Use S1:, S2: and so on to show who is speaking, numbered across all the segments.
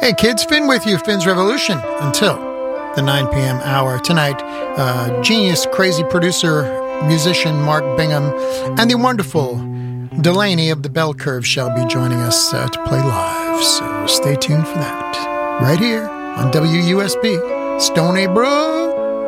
S1: Hey kids, Finn with you, Finn's Revolution, until the 9 p.m. hour. Tonight, genius, crazy producer, musician Mark Bingham, and the wonderful Delaney of the Bell Curve shall be joining us to play live. So stay tuned for that. Right here on WUSB, Stony Brook.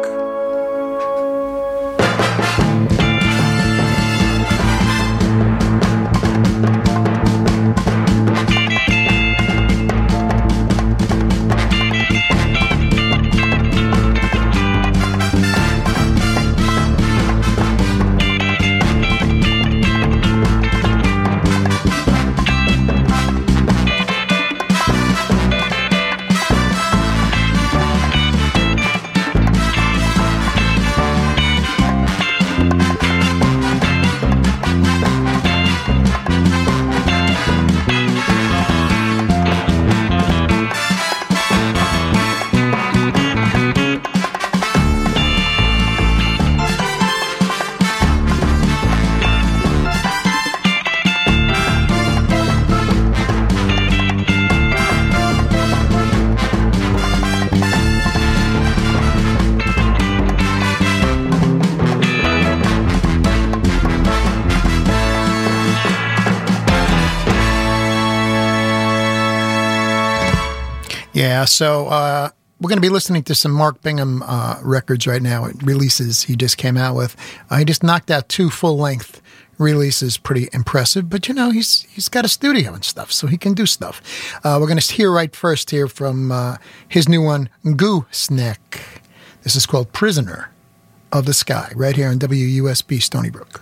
S1: Yeah, so we're going to be listening to some Mark Bingham records right now, releases he just came out with. He just knocked out 2 full-length releases, pretty impressive. But, you know, he's got a studio and stuff, so he can do stuff. We're going to hear right first here from his new one, Gooseneck. This is called Prisoner of the Sky, right here on WUSB Stony Brook.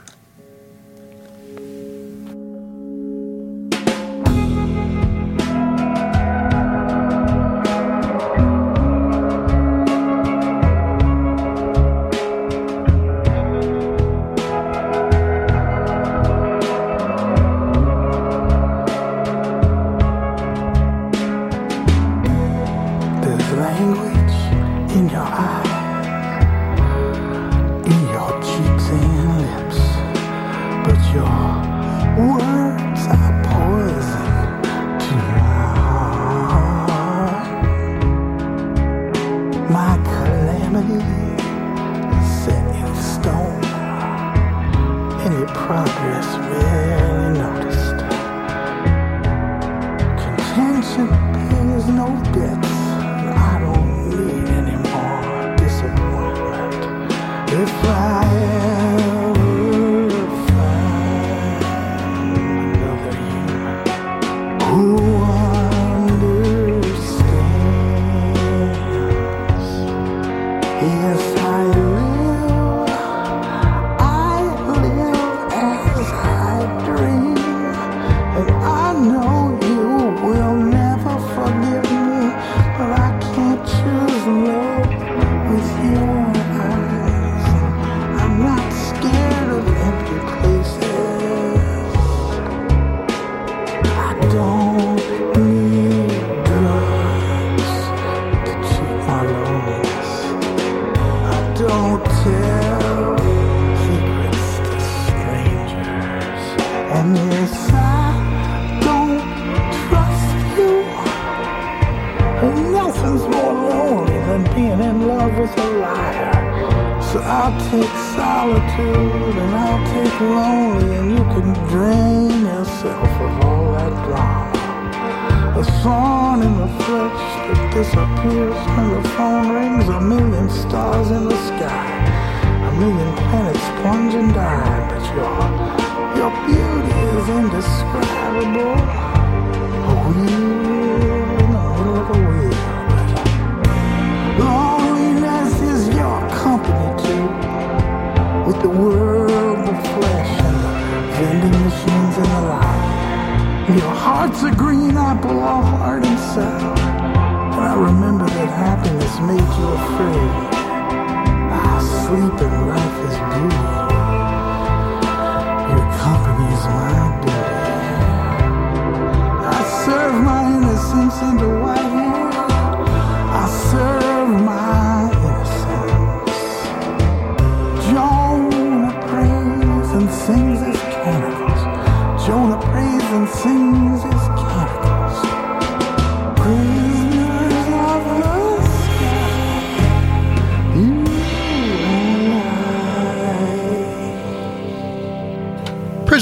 S2: Jonah prays and sings his canticles. Praise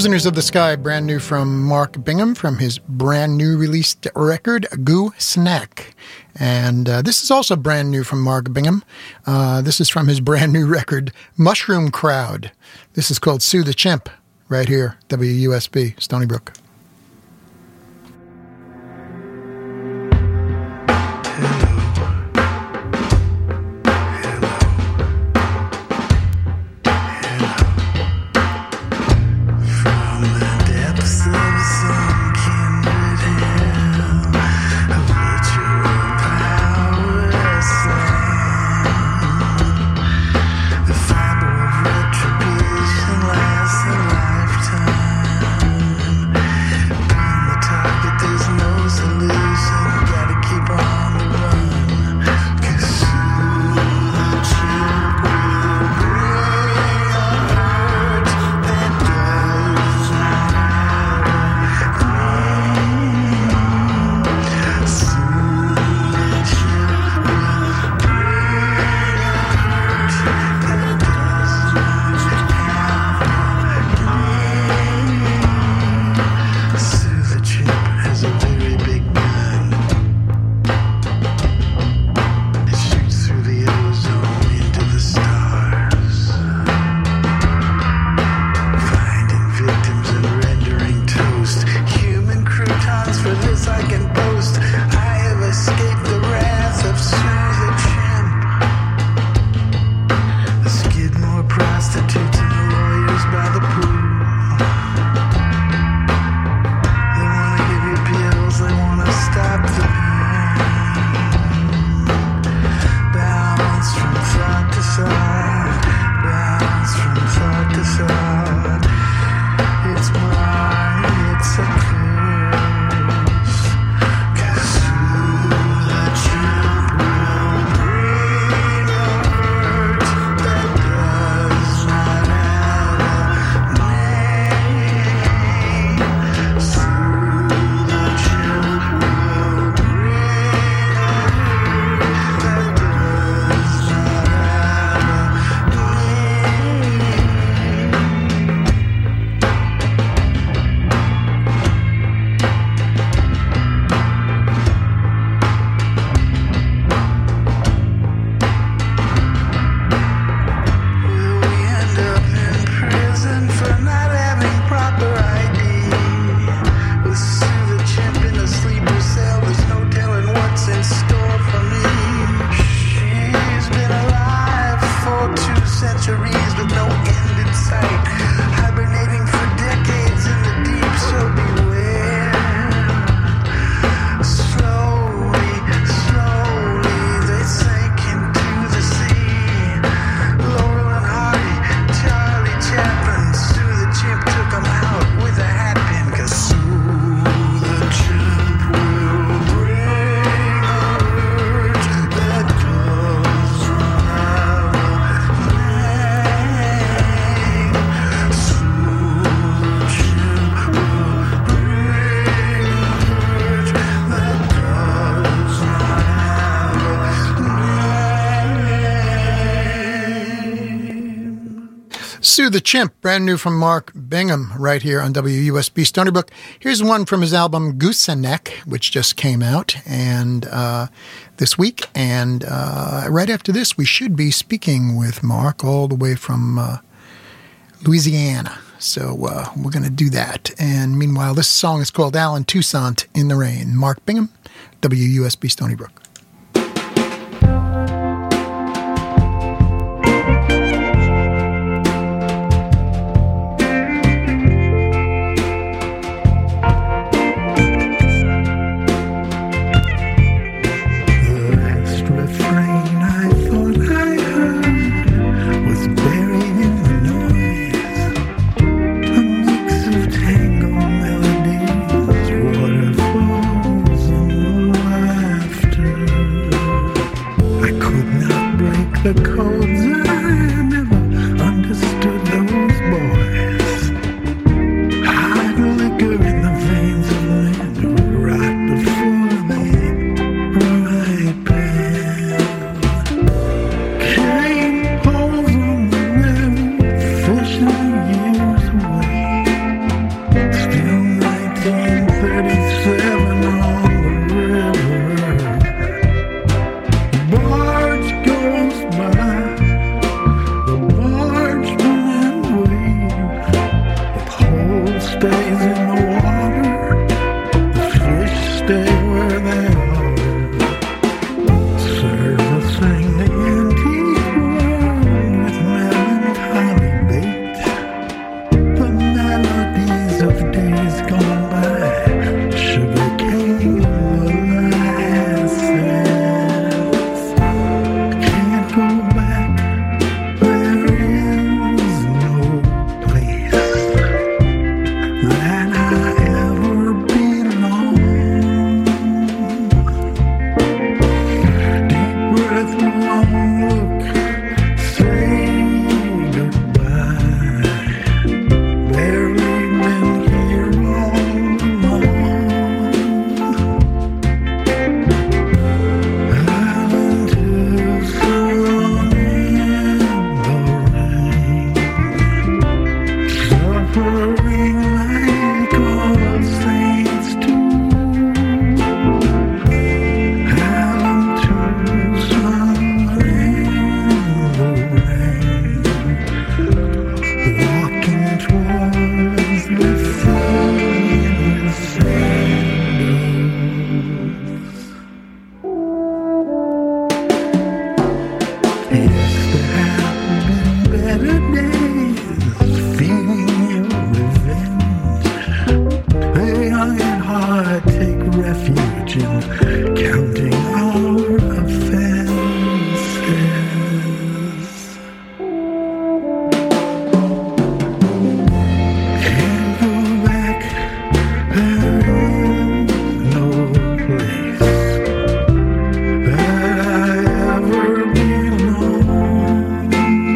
S1: Prisoners of the Sky, brand new from Mark Bingham from his brand new released record, Gooseneck. And this is also brand new from Mark Bingham. This is from his brand new record, Mushroom Crowd. This is called Sue the Chimp, right here, WUSB, Stony Brook. Sue the Chimp, brand new from Mark Bingham, right here on WUSB Stony Brook. Here's one from his album Gooseneck, which just came out and this week. And right after this, we should be speaking with Mark all the way from Louisiana. So we're going to do that. And meanwhile, this song is called Alan Toussaint in the Rain. Mark Bingham, WUSB Stony Brook.
S2: Waterfalls and laughter. stays in the water, the fish stay where they are. Servicing the antique world with melancholy bait, the melodies of days gone by, sugarcane molasses. Can't go back, there is no place that I ever belong. Deep breath, long look, say goodbye. Barely been here all along. Island to sun in the rain, suffering like all saints do. Island to sun in the rain, walking towards the sea sands. Yes, there have been better days, feeling your revenge. The young and hard take refuge in counting our offenses. Can't go back, there is no place that I ever belong.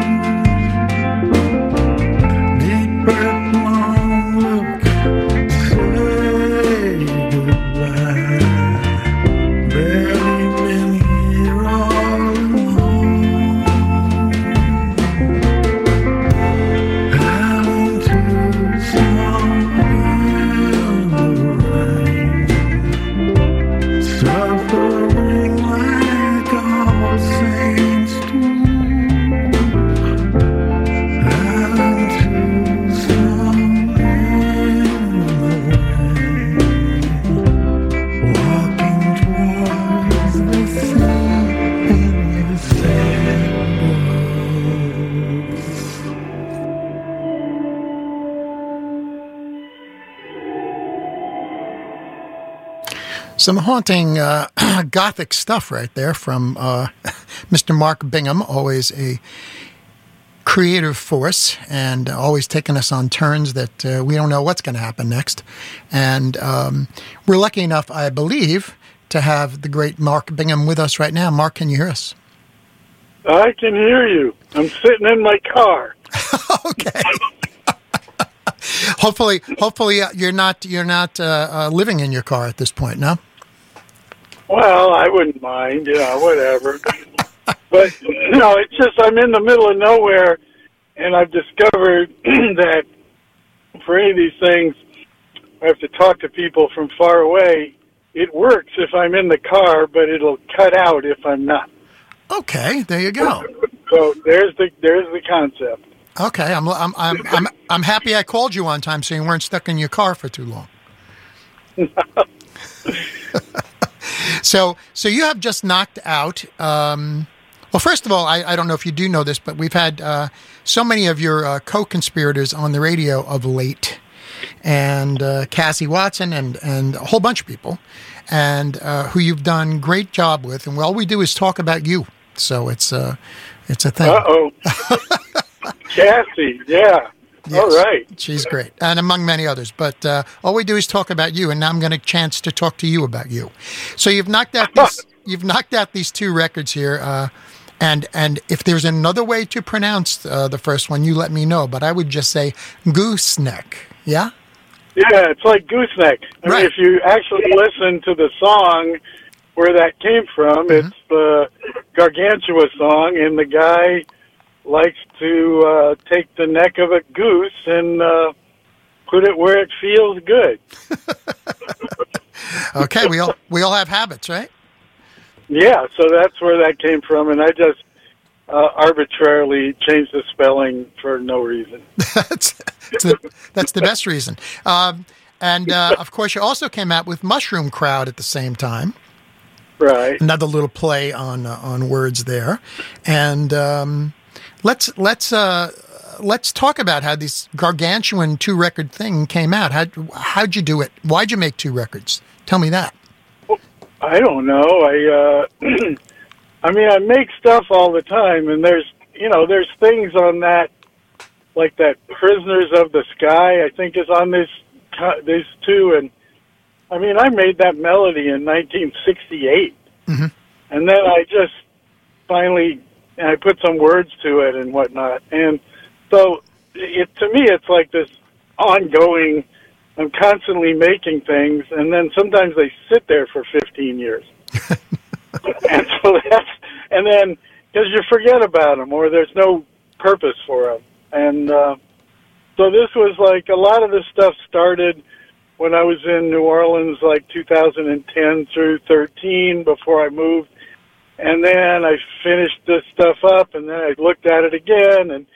S2: Deep breath, long look, say goodbye. Barely been here all along. Island to sun in the rain, suffering like all saints do. Island to sun in the rain, walking towards the sea in the sandals.
S1: Some haunting gothic stuff right there from Mr. Mark Bingham, always a creative force and always taking us on turns that we don't know what's going to happen next. And we're lucky enough, I believe, to have the great Mark Bingham with us right now. Mark, can you hear us?
S3: I can hear you. I'm sitting in my car.
S1: Okay. Hopefully, you're not living in your car at this point, no?
S3: Well, I wouldn't mind, whatever. But, it's just I'm in the middle of nowhere, and I've discovered that for any of these things, I have to talk to people from far away. It works if I'm in the car, but it'll cut out if I'm not.
S1: Okay, there you go.
S3: So there's the concept.
S1: Okay, I'm happy I called you on time so you weren't stuck in your car for too long. So you have just knocked out. Well, first of all, I don't know if you do know this, but we've had so many of your co-conspirators on the radio of late, and Cassie Watson and a whole bunch of people, and who you've done great job with. And all we do is talk about you, so it's a thing.
S3: Uh-oh. Cassie, yeah.
S1: Yes,
S3: all right.
S1: She's great, and among many others. But all we do is talk about you, and now I'm going to chance to talk to you about you. So you've knocked out these two records here, and if there's another way to pronounce the first one, you let me know. But I would just say gooseneck. Yeah.
S3: Yeah, it's like gooseneck. I
S1: Right.
S3: mean, if you actually listen to the song where that came from, it's the Gargantua song, and the guy likes to take the neck of a goose and put it where it feels good.
S1: Okay, we all have habits, right?
S3: Yeah, so that's where that came from, and arbitrarily change the spelling for no reason.
S1: That's the best reason. And of course, you also came out with Mushroom Crowd at the same time.
S3: Right.
S1: Another little play on words there. And let's talk about how this gargantuan 2-record thing came out. How'd you do it? Why'd you make 2 records? Tell me that.
S3: I don't know. I mean, I make stuff all the time, and there's things on that, like that Prisoners of the Sky, I think is on this 2, and I mean, I made that melody in 1968,
S1: mm-hmm.
S3: and then I just finally, I put some words to it and whatnot, and so to me, it's like this ongoing. I'm constantly making things, and then sometimes they sit there for 15 years. And so and then, because you forget about them, or there's no purpose for them. And so this was like, a lot of this stuff started when I was in New Orleans, like 2010 through 13, before I moved. And then I finished this stuff up, and then I looked at it again, and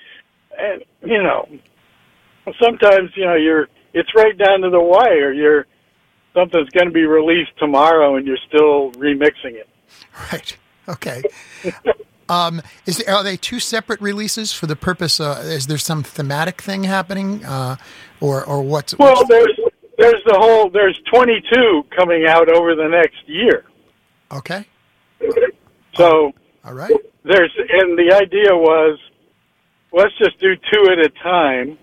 S3: sometimes, it's right down to the wire. Something's going to be released tomorrow, and you're still remixing it.
S1: Right. Okay. Are they 2 separate releases for the purpose? Is there some thematic thing happening, or what's?
S3: Well, there's 22 coming out over the next year.
S1: Okay.
S3: So.
S1: All right.
S3: And the idea was, let's just do 2 at a time.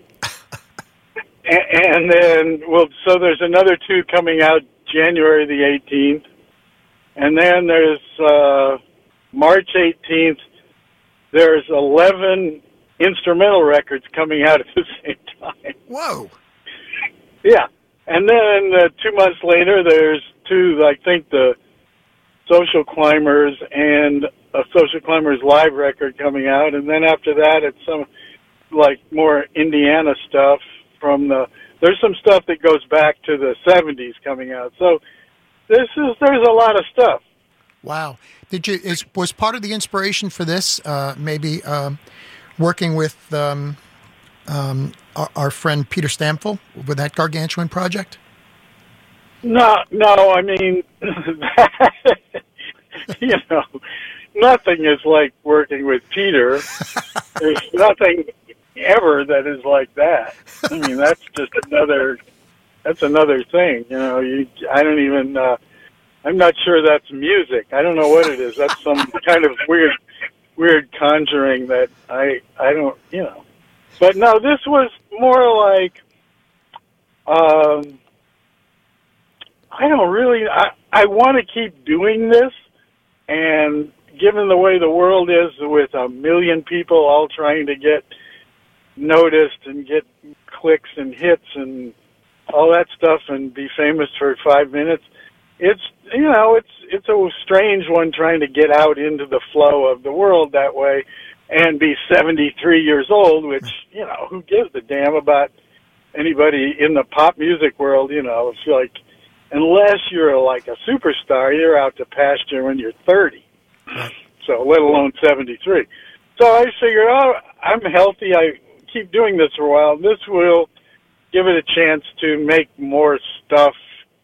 S3: And then, so there's another 2 coming out January the 18th. And then there's March 18th, there's 11 instrumental records coming out at the same time.
S1: Whoa.
S3: Yeah. And then 2 months later, there's 2, I think, the Social Climbers and a Social Climbers live record coming out. And then after that, it's some, like, more Indiana stuff. There's some stuff that goes back to the 70s coming out. So there's a lot of stuff.
S1: Wow. Was part of the inspiration for this maybe working with our friend Peter Stamfel with that gargantuan project?
S3: No, I mean, nothing is like working with Peter. There's nothing ever that is like that. I mean, that's another thing. I don't even. I'm not sure that's music. I don't know what it is. That's some kind of weird conjuring that I don't. But no, this was more like. I don't really. I want to keep doing this, and given the way the world is, with 1 million people all trying to get noticed and get clicks and hits and all that stuff and be famous for 5 minutes, it's a strange one trying to get out into the flow of the world that way and be 73 years old, which, who gives a damn about anybody in the pop music world? It's like, unless you're like a superstar, you're out to pasture when you're 30. So let alone 73. So I figured, I'm healthy. I keep doing this for a while. This will give it a chance to make more stuff.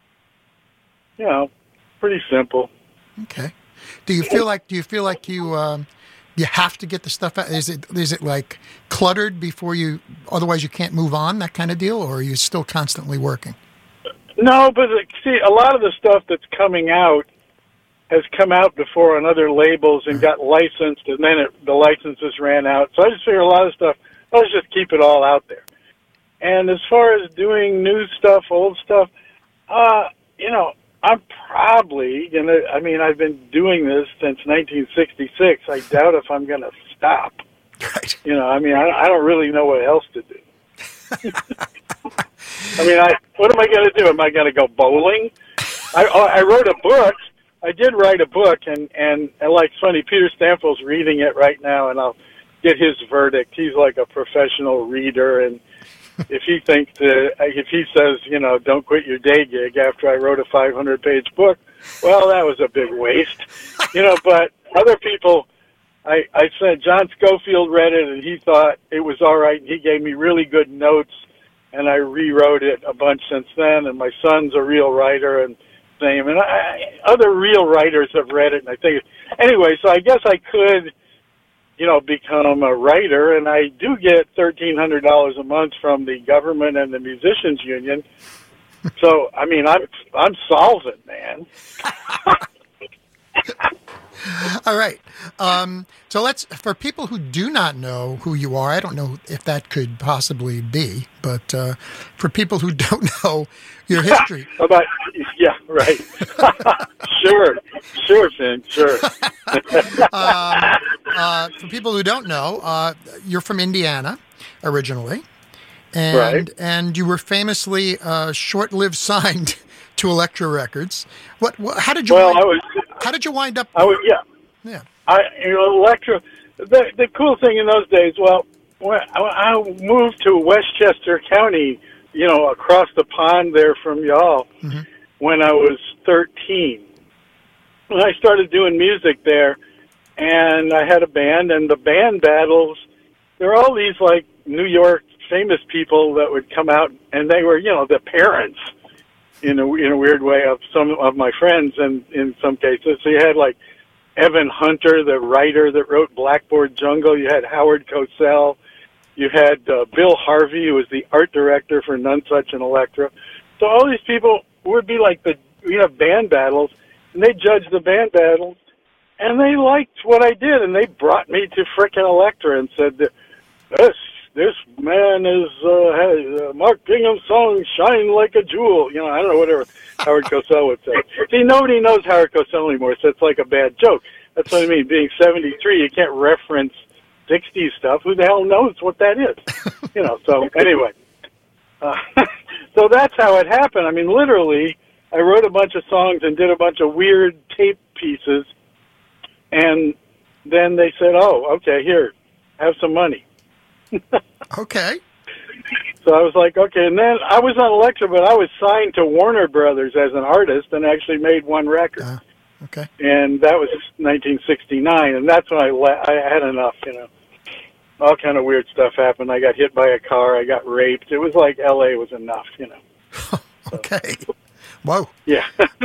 S3: Pretty simple.
S1: Okay. Do you feel like you have to get the stuff out? Is it like cluttered before otherwise you can't move on, that kind of deal, or are you still constantly working?
S3: No, but see, a lot of the stuff that's coming out has come out before on other labels and got licensed, and then the licenses ran out. So I just figured a lot of stuff, let's just keep it all out there. And as far as doing new stuff, old stuff, I'm probably going to, I've been doing this since 1966. I doubt if I'm going to stop.
S1: Right.
S3: I don't really know what else to do. What am I going to do? Am I going to go bowling? I wrote a book. I did write a book, and like, it's funny, Peter Stamfel's reading it right now, and I'll get his verdict. He's like a professional reader, and if he says, don't quit your day gig after I wrote a 500-page book, well, that was a big waste. But other people, I said John Schofield read it, and he thought it was all right, and he gave me really good notes, and I rewrote it a bunch since then, and my son's a real writer, and same, and other real writers have read it, and I think, anyway, so I guess I could, become a writer, and I do get $1,300 a month from the government and the musicians union. So, I mean, I'm solvent, man.
S1: All right. So for people who do not know who you are, I don't know if that could possibly be, but for people who don't know your history.
S3: Yeah, right. Sure, Finn, sure.
S1: For people who don't know, you're from Indiana originally, and
S3: right.
S1: And you were famously short-lived signed to Elektra Records. How did you? How did you wind up?
S3: Yeah. Elektra. The cool thing in those days, when I moved to Westchester County, across the pond there from y'all, mm-hmm. when I was 13. And I started doing music there, and I had a band, and the band battles, there were all these, like, New York famous people that would come out, and they were, the parents, in a weird way, of some of my friends, and in some cases. So you had, like, Evan Hunter, the writer that wrote Blackboard Jungle. You had Howard Cosell. You had Bill Harvey, who was the art director for Nonesuch and Elektra. So all these people would be like band battles, and they judged the band battles, and they liked what I did, and they brought me to frickin' Elektra and said, this man is Mark Bingham's song "Shine Like a Jewel." I don't know, whatever Howard Cosell would say. See, nobody knows Howard Cosell anymore, so it's like a bad joke. That's what I mean. Being 73, you can't reference 60s stuff. Who the hell knows what that is? So anyway. So that's how it happened. I mean, literally, I wrote a bunch of songs and did a bunch of weird tape pieces, and then they said, "Oh, okay, here, have some money."
S1: Okay.
S3: So I was like, okay, and then I was on Elektra, but I was signed to Warner Brothers as an artist and actually made one record.
S1: Okay.
S3: And that was 1969, and that's when I had enough, All kind of weird stuff happened. I got hit by a car. I got raped. It was like L.A. was enough,
S1: Okay. Whoa.
S3: Yeah.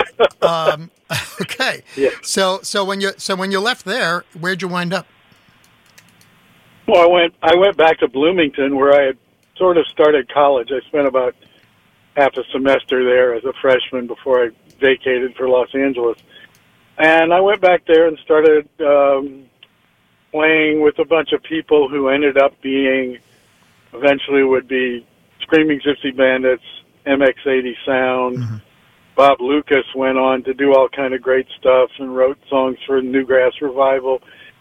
S1: Okay.
S3: Yeah.
S1: So when you left there, where'd you wind up?
S3: Well, I went back to Bloomington, where I had sort of started college. I spent about half a semester there as a freshman before I vacated for Los Angeles. And I went back there and started playing with a bunch of people who ended up eventually would be Screaming Gypsy Bandits, MX-80 Sound. Mm-hmm. Bob Lucas went on to do all kind of great stuff and wrote songs for Newgrass Revival.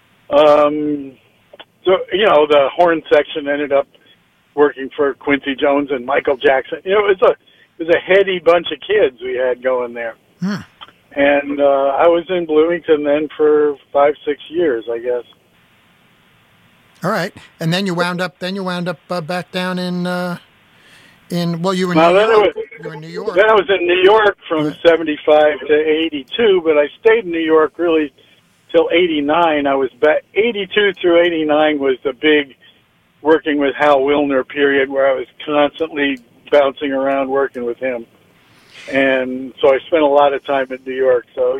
S3: So, the horn section ended up working for Quincy Jones and Michael Jackson. It was a heady bunch of kids we had going there. Hmm. And I was in Bloomington then for 5-6 years, I guess.
S1: All right, and then you wound up back down in you were in New York. You were in New York.
S3: Then I was in New York from 75 to 82, but I stayed in New York really till 89. I was back 82 through 89 was the big working with Hal Wilner period, where I was constantly bouncing around working with him, and so I spent a lot of time in New York. So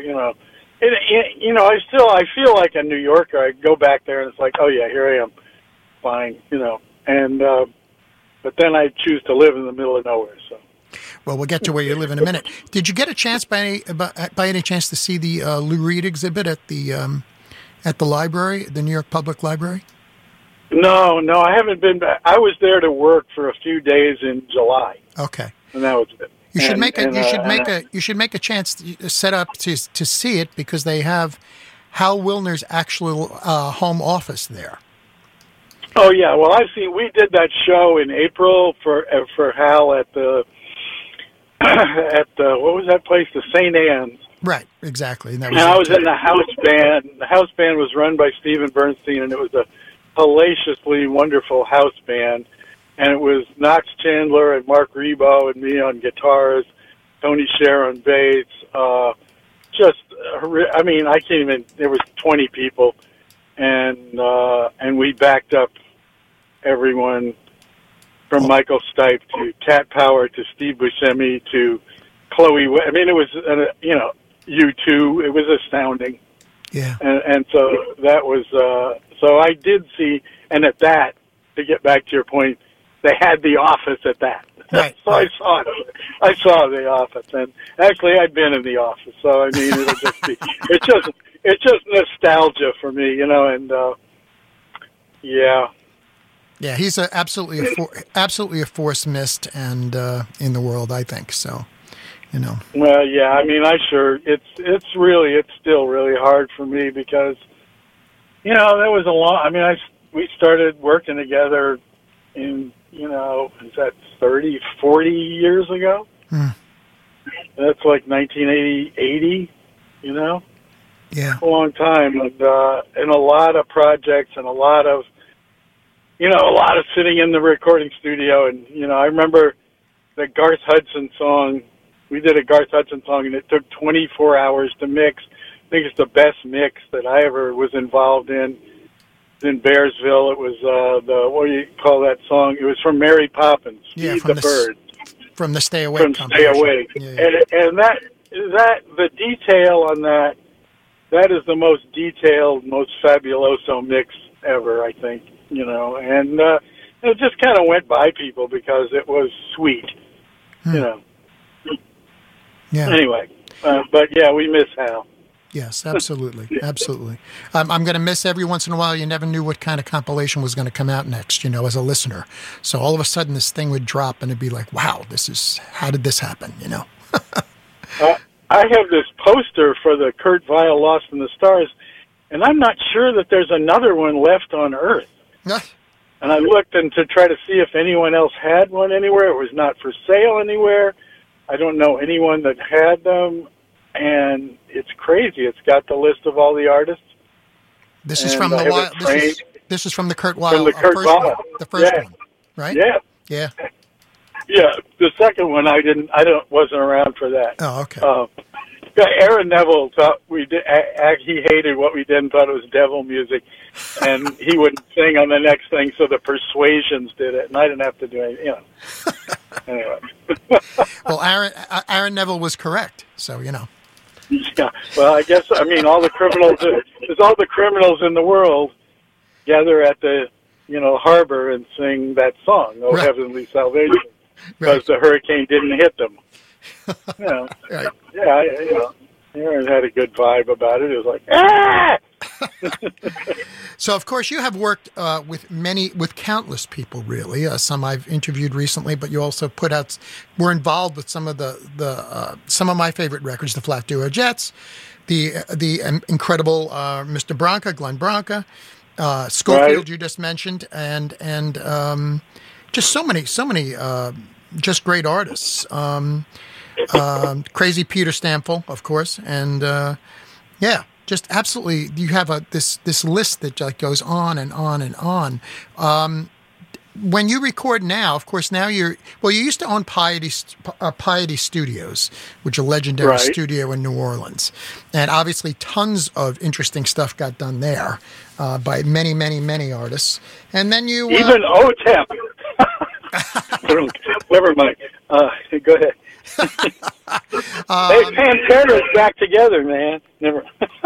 S3: I feel like a New Yorker. I go back there and it's like, oh yeah, here I am, fine, and but then I choose to live in the middle of nowhere. So.
S1: Well, we'll get to where you live in a minute. Did you get a chance by any chance to see the Lou Reed exhibit at the library, the New York Public Library?
S3: No, I haven't been back. I was there to work for a few days in July.
S1: Okay,
S3: and that was it.
S1: You should make a chance set up to see it, because they have Hal Wilner's actual home office there.
S3: Oh yeah, well we did that show in April for Hal at the what was that place? The St. Anne's.
S1: Right, exactly. And
S3: I was in the house band. The house band was run by Stephen Bernstein, and it was a hellaciously wonderful house band. And it was Knox Chandler and Mark Rebo and me on guitars, Tony Scher on bass. I can't even, there was 20 people. and we backed up everyone from Michael Stipe to Cat Power to Steve Buscemi to Chloe. I mean, it was U2. It was astounding.
S1: Yeah.
S3: And so that was so I did see, and at that, to get back to your point, they had The Office at that.
S1: Right.
S3: So I saw it. I saw The Office, and actually I'd been in The Office, so I mean it'll just be it's just nostalgia for me, and yeah.
S1: Yeah, he's absolutely a force missed and in the world, I think. So,
S3: Well, yeah, I mean, it's still really hard for me because, there was a long. I mean, we started working together in, is that 30, 40 years ago? That's like 1980,
S1: Yeah.
S3: a long time, and a lot of projects and a lot of sitting in the recording studio, and I remember the Garth Hudson song. We did a Garth Hudson song, and it took 24 hours to mix. I think it's the best mix that I ever was involved in Bearsville. It was what do you call that song? It was from Mary Poppins, Feed the Birds.
S1: From the Stay Awake.
S3: From Stay Awake. Yeah. And that the detail on that is the most detailed, most fabuloso mix ever, I think. And it just kind of went by people because it was sweet,
S1: Yeah.
S3: Anyway, but yeah, we miss Hal.
S1: Yes, absolutely, absolutely. I'm going to miss every once in a while. You never knew what kind of compilation was going to come out next, as a listener. So all of a sudden, this thing would drop, and it'd be like, "Wow, how did this happen?"
S3: I have this poster for the Kurt Weill Lost in the Stars, and I'm not sure that there's another one left on Earth. And I looked to try to see if anyone else had one anywhere. It was not for sale anywhere. I don't know anyone that had them, and it's crazy. It's got the list of all the artists.
S1: This is from the Weill. This is from the Kurt Weill.
S3: From the Kurt Weill.
S1: The first one, right?
S3: Yeah.
S1: Yeah.
S3: Yeah. The second one, wasn't around for that.
S1: Oh, okay.
S3: Aaron Neville thought he hated what we did and thought it was devil music, and he wouldn't sing on the next thing, so the Persuasions did it, and I didn't have to do anything. Anyway.
S1: Well, Aaron Neville was correct, so
S3: Yeah. Well, I guess all the criminals. There's all the criminals in the world gather at the harbor and sing that song, "Oh
S1: Right.
S3: Heavenly Salvation,"
S1: Right.
S3: because the hurricane didn't hit them.
S1: Right.
S3: Yeah, Aaron had a good vibe about it. It was like, ah!
S1: So, of course, you have worked with countless people, really. Some I've interviewed recently, but you also were involved with some of some of my favorite records, the Flat Duo Jets, the incredible Mr. Branca, Glenn Branca, Schofield, right. You just mentioned, and just so many, just great artists. Crazy Peter Stample, of course, and just absolutely. You have this list that goes on and on and on. When you record now, of course, you used to own Piety Studios, which is a legendary
S3: right.
S1: studio in New Orleans, and obviously tons of interesting stuff got done there by many, many, many artists. And then you
S3: even OTEP. Never mind. Go ahead. Hey, Pantera's back together, man. Never.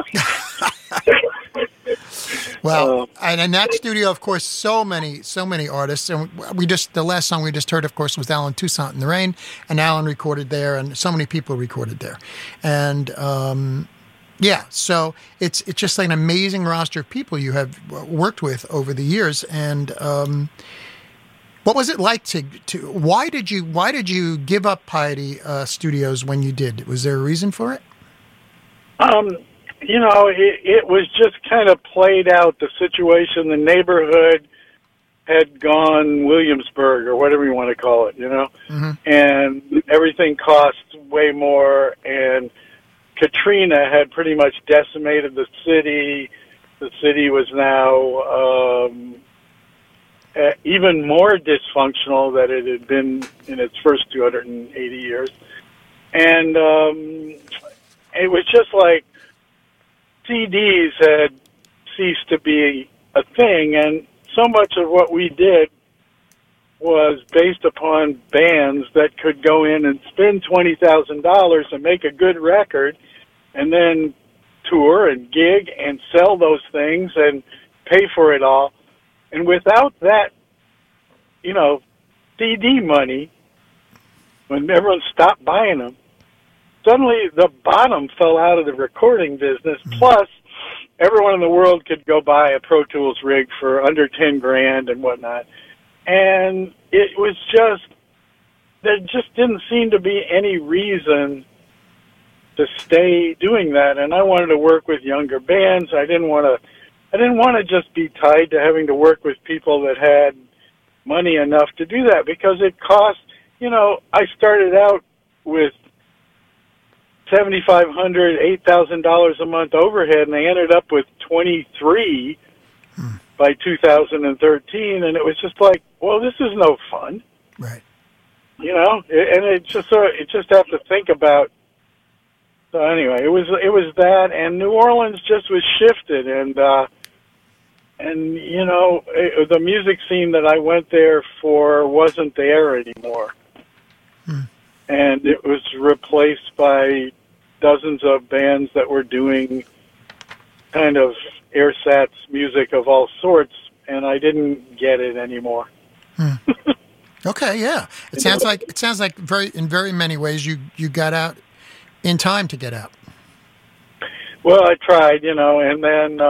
S1: Well, and in that studio, of course, so many artists. And the last song we just heard, of course, was Alan Toussaint in the Rain, and Alan recorded there, and so many people recorded there. And so it's just like an amazing roster of people you have worked with over the years. And what was it like to why did you give up Piety Studios when you did? Was there a reason for it?
S3: It was just kind of played out, the situation. The neighborhood had gone Williamsburg, or whatever you want to call it,
S1: Mm-hmm.
S3: And everything cost way more, and Katrina had pretty much decimated the city. The city was now even more dysfunctional than it had been in its first 280 years. And it was just like CDs had ceased to be a thing, and so much of what we did was based upon bands that could go in and spend $20,000 and make a good record, and then tour and gig and sell those things and pay for it all. And without that, CD money, when everyone stopped buying them, suddenly the bottom fell out of the recording business. Plus, everyone in the world could go buy a Pro Tools rig for under 10 grand and whatnot. And it was there just didn't seem to be any reason to stay doing that. And I wanted to work with younger bands. I didn't want to just be tied to having to work with people that had money enough to do that, because it cost, I started out with $7,500, $8,000 a month overhead, and I ended up with 23 by 2013, and it was just like, well, this is no fun,
S1: right?
S3: And it just have to think about. So anyway, it was that, and New Orleans just was shifted, and the music scene that I went there for wasn't there anymore, and it was replaced by dozens of bands that were doing kind of ersatz music of all sorts, and I didn't get it anymore.
S1: Okay, yeah. It sounds like in very many ways you got out in time to get out.
S3: Well, I tried, and then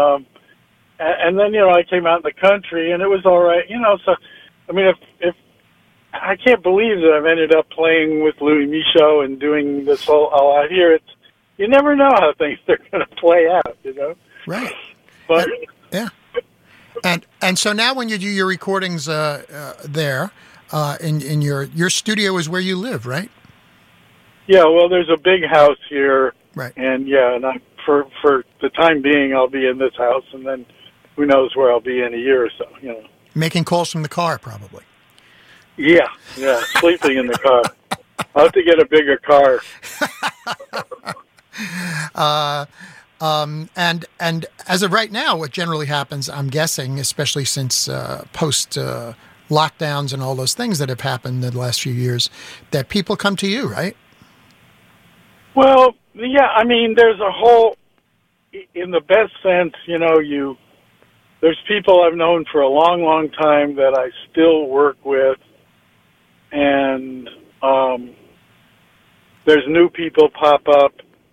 S3: I came out in the country, and it was all right, So, I mean, if I can't believe that I've ended up playing with Louis Michaud and doing this whole out here. You never know how things are going to play out,
S1: Right.
S3: But
S1: yeah. And so now when you do your recordings there, in your studio is where you live, right?
S3: Yeah, well, there's a big house here,
S1: right?
S3: And for the time being, I'll be in this house, and then who knows where I'll be in a year or so.
S1: Making calls from the car, probably.
S3: Yeah, sleeping in the car. I'll have to get a bigger car.
S1: And as of right now, what generally happens, I'm guessing, especially since post lockdowns and all those things that have happened in the last few years, that people come to you, right?
S3: Well, yeah, I mean, there's a whole, in the best sense, there's people I've known for a long, long time that I still work with, and there's new people pop up.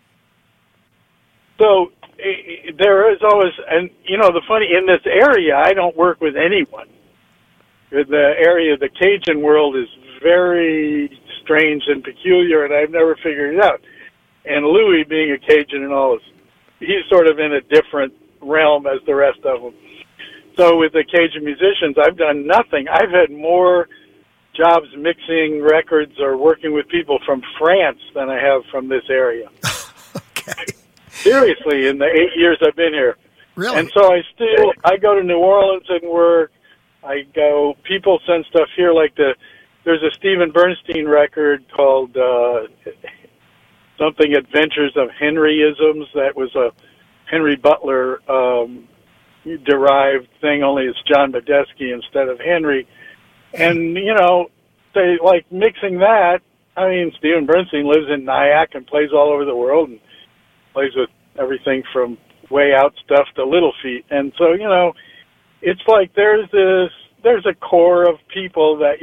S3: So there is always, and the funny, in this area, I don't work with anyone. The area, the Cajun world, is very strange and peculiar, and I've never figured it out. And Louis, being a Cajun and all, he's sort of in a different realm as the rest of them. So with the Cajun musicians, I've done nothing. I've had more jobs mixing records or working with people from France than I have from this area.
S1: Okay.
S3: Seriously, in the 8 years I've been here.
S1: Really?
S3: And so I go to New Orleans and work. People send stuff here, like there's a Stephen Bernstein record called something Adventures of Henryisms. That was a Henry Butler derived thing, only it's John Medeski instead of Henry. And, they like mixing that. I mean, Stephen Bernstein lives in Nyack and plays all over the world and plays with everything from way out stuff to Little Feat. And so, it's like there's a core of people that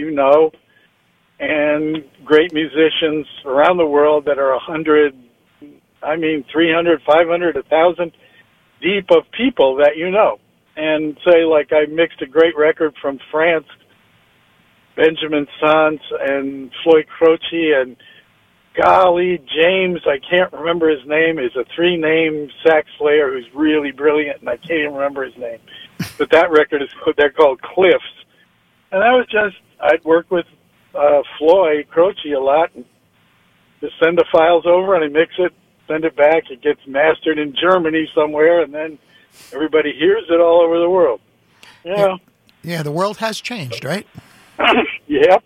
S3: and great musicians around the world that are 100, 300, 500, 1,000 deep of people that And say, like, I mixed a great record from France, Benjamin Sans and Floyd Croce, and golly, James, I can't remember his name, is a 3-name sax player who's really brilliant, and I can't even remember his name. But that record they're called Cliffs. And I'd work with Floyd Croce a lot, and just send the files over, and I mix it, send it back, it gets mastered in Germany somewhere, and then everybody hears it all over the world.
S1: Yeah, the world has changed, right?
S3: Yep.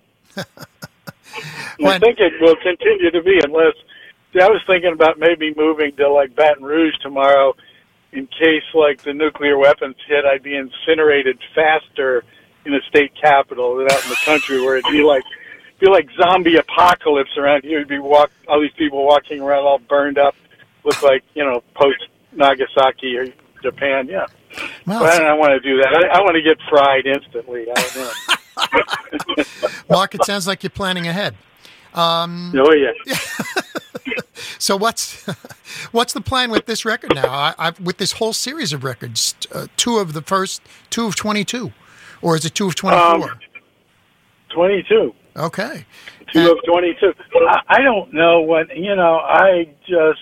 S3: I think it will continue to be unless... See, I was thinking about maybe moving to, like, Baton Rouge tomorrow in case like the nuclear weapons hit, I'd be incinerated faster in a state capital than out in the country where it'd be like zombie apocalypse around here. It'd be all these people walking around all burned up, look like, post Nagasaki or Japan. Yeah.
S1: Well,
S3: but I don't want to do that. I want to get fried instantly. I don't know.
S1: Mark, it sounds like you're planning ahead.
S3: Oh yeah.
S1: So what's the plan with this record now? With this whole series of records, two of 22, or is it 2 of 24?
S3: 22.
S1: Okay.
S3: 2 of 22. I don't know when. I just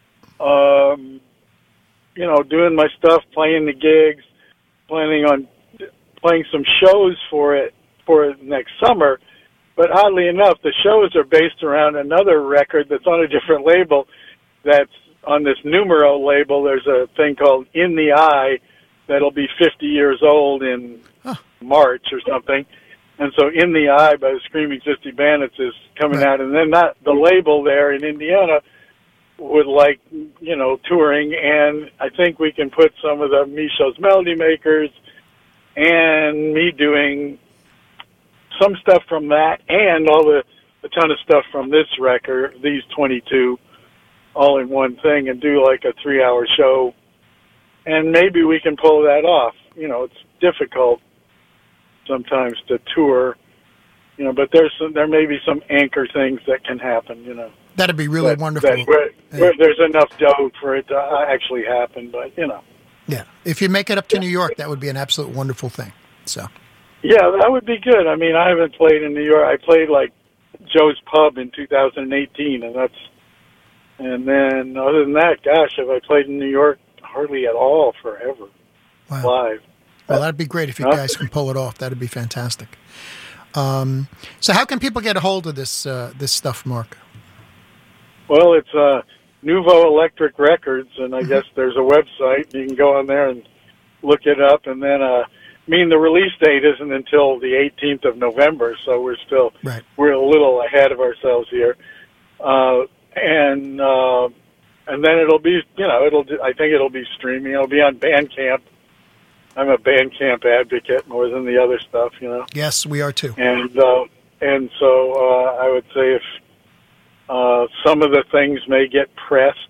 S3: doing my stuff, playing the gigs, planning on playing some shows for it next summer. But oddly enough, the shows are based around another record that's on a different label. That's on this Numero label. There's a thing called In the Eye that'll be 50 years old in March or something. And so In the Eye by the Screaming 50 Bandits is coming out. And then the label there in Indiana would like, touring. And I think we can put some of the Michos Melody Makers and me doing some stuff from that and a ton of stuff from this record, these 22, all in one thing, and do like a 3-hour show. And maybe we can pull that off. It's difficult sometimes to tour, but there may be some anchor things that can happen,
S1: That'd be really wonderful.
S3: Where there's enough dough for it to actually happen, but,
S1: Yeah. If you make it up to New York, that would be an absolute wonderful thing. So.
S3: Yeah, that would be good. I mean, I haven't played in New York. I played like Joe's Pub in 2018, and then other than that, gosh, have I played in New York hardly at all forever.
S1: Wow.
S3: Live.
S1: Well, that'd be great if you guys can pull it off. That'd be fantastic. So how can people get a hold of this stuff, Mark?
S3: Well, it's Nouveau Electric Records, and I guess there's a website. You can go on there and look it up, and then the release date isn't until the 18th of November, so we're a little ahead of ourselves here. And then it'll be, I think it'll be streaming. It'll be on Bandcamp. I'm a Bandcamp advocate more than the other stuff,
S1: Yes, we are too.
S3: And so I would say if some of the things may get pressed,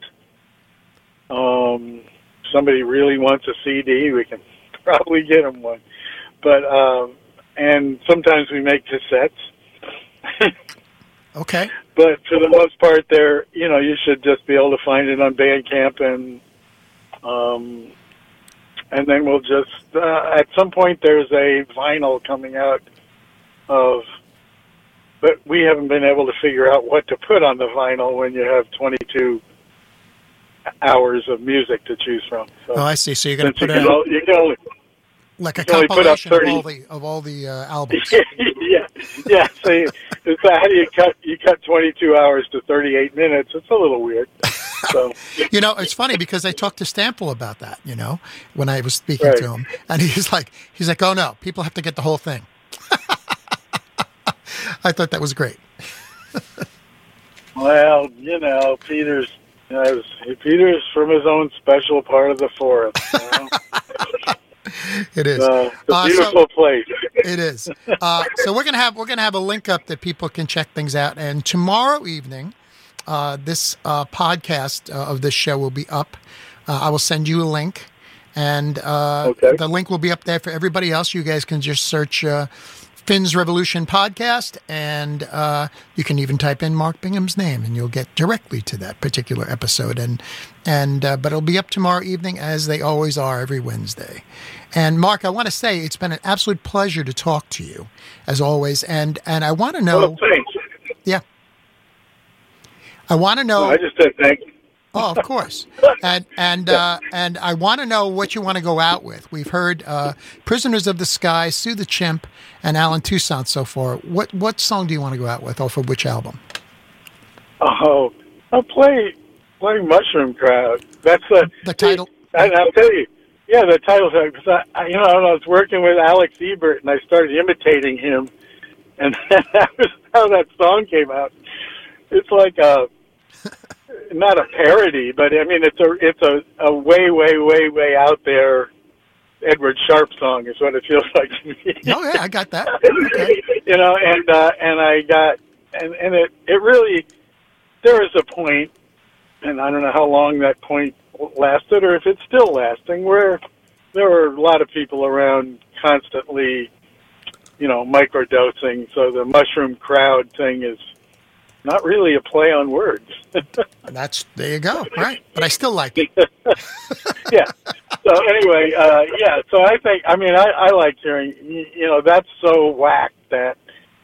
S3: somebody really wants a CD, we can probably get them one. But and sometimes we make cassettes.
S1: Okay.
S3: But for the most part, you should just be able to find it on Bandcamp, and then we'll just at some point there's a vinyl coming out but we haven't been able to figure out what to put on the vinyl when you have 22 hours of music to choose from. So,
S1: I see. So you're going to put
S3: you can only
S1: like a
S3: you only put up
S1: compilation
S3: 30
S1: of all the albums.
S3: yeah. So how do you cut 22 hours to 38 minutes? It's a little weird. So
S1: it's funny because I talked to Stample about that. When I was speaking to him, and he's like, oh no, people have to get the whole thing. I thought that was great.
S3: Well, Peter's from his own special part of the forest.
S1: It is.
S3: It's a beautiful place.
S1: It is. So we're gonna have a link up that people can check things out. And tomorrow evening, this podcast of this show will be up. I will send you a link, and the link will be up there for everybody else. You guys can just search Finn's Revolution Podcast, and you can even type in Mark Bingham's name, and you'll get directly to that particular episode. But it'll be up tomorrow evening, as they always are every Wednesday. And Mark, I want to say it's been an absolute pleasure to talk to you, as always. And I want to know.
S3: Well, thanks.
S1: Yeah. I want to know.
S3: I just said thank you.
S1: Oh, of course. And I want to know what you want to go out with. We've heard Prisoners of the Sky, Sue the Chimp, and Alan Toussaint so far. What song do you want to go out with, off of which album?
S3: Oh, I'll play Mushroom Crowd. That's
S1: the title.
S3: And I'll tell you, yeah, the title song. Because I was working with Alex Ebert, and I started imitating him, and that was how that song came out. It's like not a parody, but I mean it's a way out there Edward Sharpe song is what it feels like to me.
S1: Oh yeah, I got that. Okay.
S3: You know, and I got and it really, there was a point, and I don't know how long that point lasted or if it's still lasting, where there were a lot of people around constantly, you know, microdosing. So the mushroom crowd thing is not really a play on words.
S1: There you go. Right. But I still like it.
S3: Yeah. So anyway, yeah. So I think, I mean, I like hearing, you know, that's so whack that,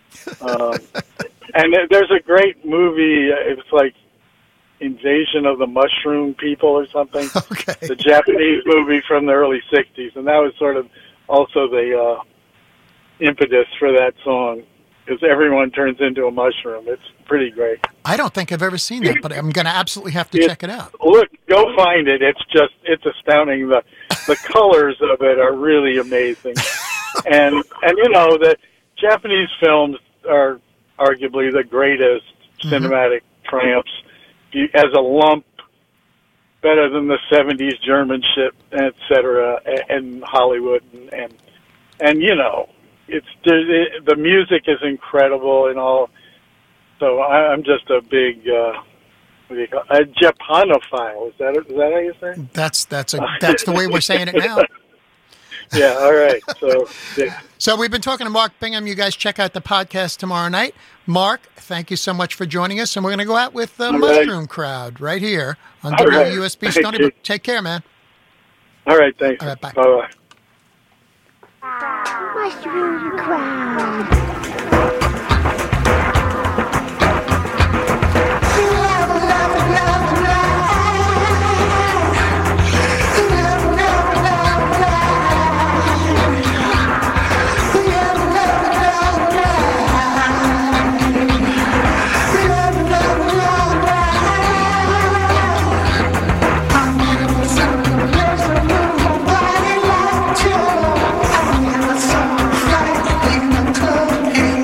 S3: and there's a great movie. It's like Invasion of the Mushroom People or something.
S1: Okay.
S3: The Japanese movie from the early '60s, and that was sort of also the impetus for that song, because everyone turns into a mushroom. It's pretty great.
S1: I don't think I've ever seen that, but I'm going to absolutely have to check it out.
S3: Look, go find it. It's astounding. The colors of it are really amazing. and you know, the Japanese films are arguably the greatest cinematic triumphs. As a lump, better than the '70s German shit, etc., and Hollywood, and you know, the music is incredible and all. So I'm just a big what do you call it? A Japanophile. Is that how you say it?
S1: That's the way we're saying it now.
S3: Yeah. All right. So. Yeah.
S1: So we've been talking to Mark Bingham. You guys check out the podcast tomorrow night. Mark, thank you so much for joining us, and we're going to go out with the Mushroom Crowd right here on WUSB Stony Brook. Take care, man.
S3: All right. Thanks.
S1: All right. Bye.
S3: Bye.
S4: Mushroom Crowd.
S2: Club.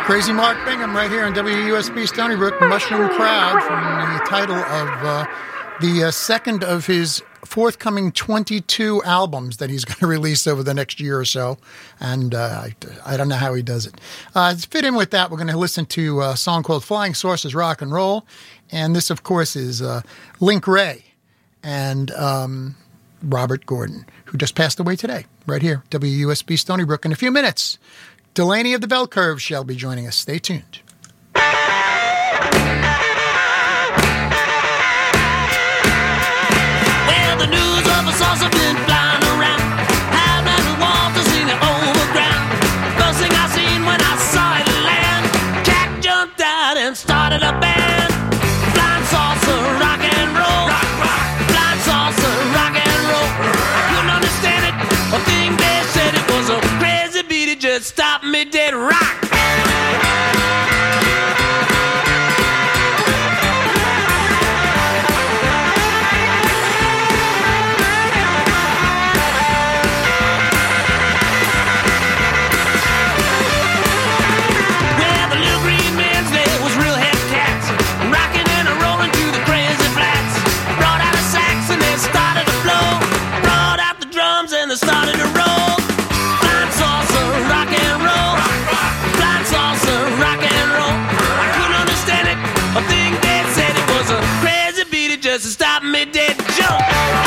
S1: Crazy Mark Bingham right here on WUSB Stony Brook, Mushroom Crowd, from the title of the second of his forthcoming 22 albums that he's going to release over the next year or so. And I don't know how he does it. To fit in with that, we're going to listen to a song called Flying Saucers Rock and Roll. And this, of course, is Link Wray and Robert Gordon, who just passed away today, right here, WUSB Stony Brook. In a few minutes, Delaney of the Bell Curve shall be joining us. Stay tuned.
S5: Well, the news of a saucer been flying around. How many waters in the overground? First thing I seen when I saw it land, Jack jumped out and started a band. Flying saucer, rock and roll. Rock, rock. Flying saucer, rock and roll. I couldn't understand it. A thing they said it was a crazy beat. It just stopped me dead. Rock. Started to roll. Flying saucer, rock and roll. Flying saucer, rock and roll. I couldn't understand it. A thing they said it was a crazy beat. It just stopped me dead. Jump.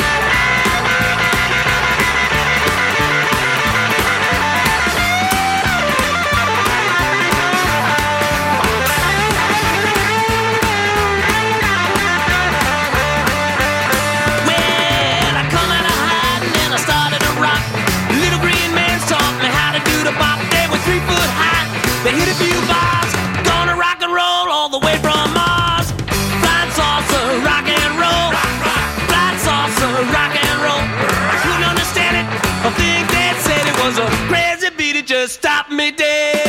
S5: They hit a few bars, gonna rock and roll all the way from Mars. Flying saucer, rock and roll. Flying saucer, rock and roll. I couldn't understand it. I think they said it was a crazy beat. It just stopped me dead.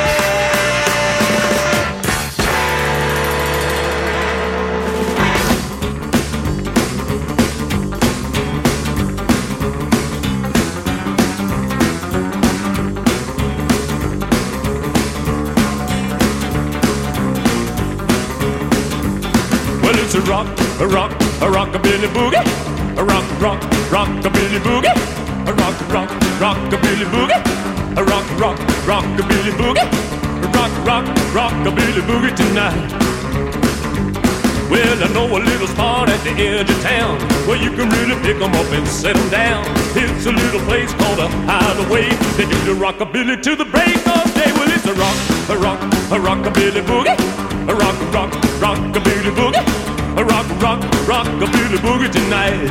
S6: It's a rockabilly boogie, a rockabilly boogie, a rockabilly boogie, a rockabilly boogie, a rockabilly boogie tonight. Well, I know a little spot at the edge of town where you can really pick 'em up and set 'em down. It's a little place called a hideaway. They do the rockabilly to the break of day. Well, it's a rockabilly boogie, a rockabilly boogie. A rockabilly boogie tonight.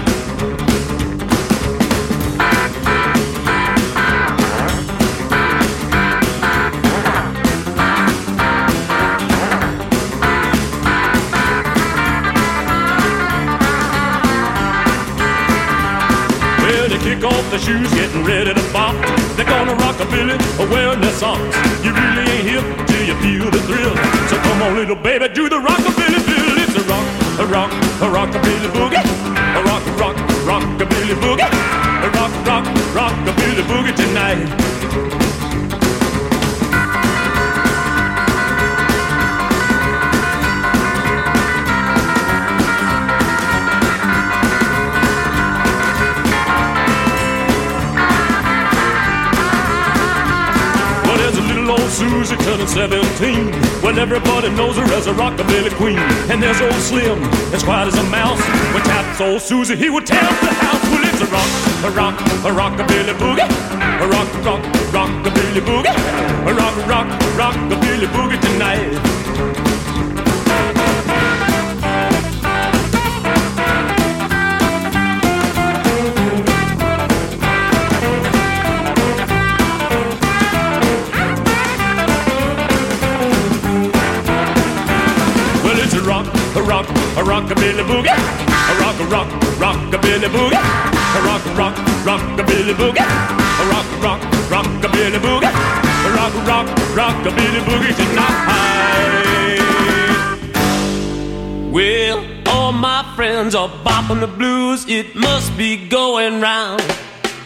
S6: Well, they kick off the shoes, getting ready to bop. They're gonna rockabilly wearing their socks. You really ain't hip till you feel the thrill. So come on, little baby, do the rockabilly bill. It's a rockabilly boogie, a rockabilly boogie, a rockabilly boogie tonight. Well, there's a little old Susie turning 17. Well, everybody knows her as a rockabilly queen. And there's old Slim, as quiet as a mouse. When taps old Susie, he would tear up the house. Well, it's a rockabilly boogie, a rockabilly boogie, a rockabilly boogie tonight. A rockabilly boogie, a rockabilly boogie, a rockabilly boogie, a rockabilly boogie, a rockabilly boogie tonight.
S5: Well, all my friends are bopping the blues. It must be going round.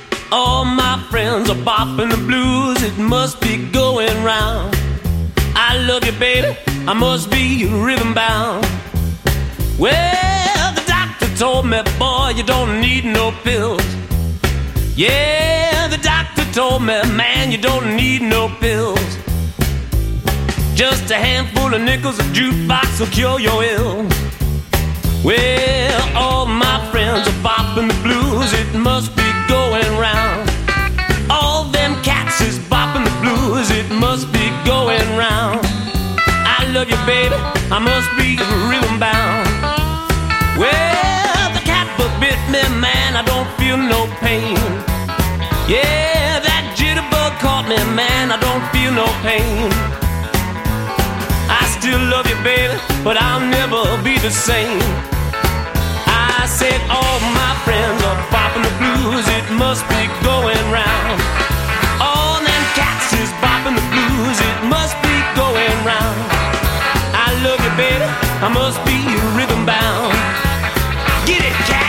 S5: All my friends are bopping the blues. It must be going round. I I love you, baby, I must be rhythm bound. Well, the doctor told me, boy, you don't need no pills. Yeah, the doctor told me, man, you don't need no pills. Just a handful of nickels, a jukebox will cure your ills. Well, all my friends are bopping the blues, it must be going round. All them cats is bopping the blues, it must be going round. I love you, baby, I must be rhythm bound. Well, the cat bit me, man, I don't feel no pain. Yeah, that jitterbug caught me, man, I don't feel no pain. I still love you, baby, but I'll never be the same. I said all my friends are bopping the blues, it must be going round. All them cats is bopping the blues, it must be going round. I love you, baby, I must be rhythm bound. Get it, cat!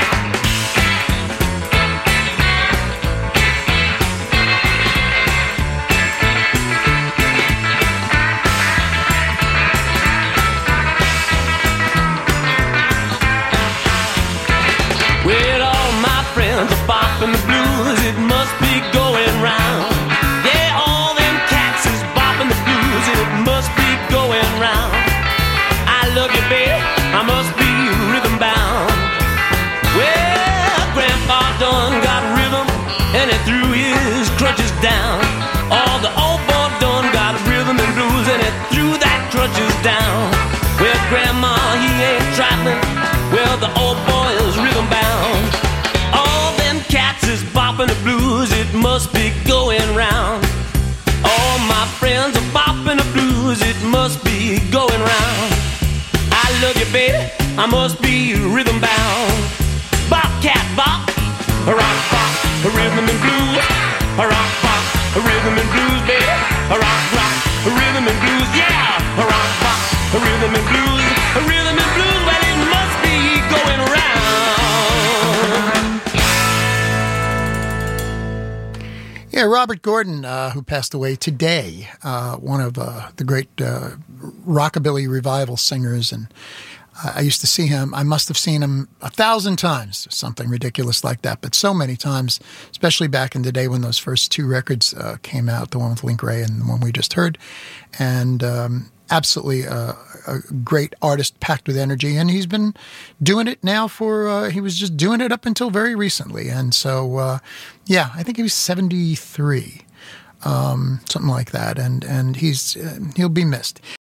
S5: Well, all my friends are bopping the blues, it must be going round. Yeah, all them cats is bopping the blues, it must be going round. I love you, baby, I must be rhythm bound. Well, Grandpa done got rhythm, and he threw his crutches down. All the old boy done got rhythm and blues, and he threw that crutches down. Well, Grandma, he ain't trifling, well, the old boy is rhythm bound. All them cats is bopping the blues, it must be going round. All my friends are bopping the blues, it must be going round. I love you, baby, I must be rhythm bound. Bop, cat, bop, a rock, bop, a rhythm and blues. A rock, bop, a rhythm and blues, baby. A rock, rock, a rhythm and blues, yeah. A rock, bop, a rhythm and blues. A rhythm and blues, well, it must be going round.
S1: Yeah, Robert Gordon, who passed away today, one of the great rockabilly revival singers, and I used to see him. I must have seen him 1,000 times, something ridiculous like that, but so many times, especially back in the day when those first two records came out, the one with Link Wray and the one we just heard, and absolutely a great artist packed with energy, and he's been doing it now for, he was just doing it up until very recently, and so, yeah, I think he was 73. Something like that, and he'll be missed.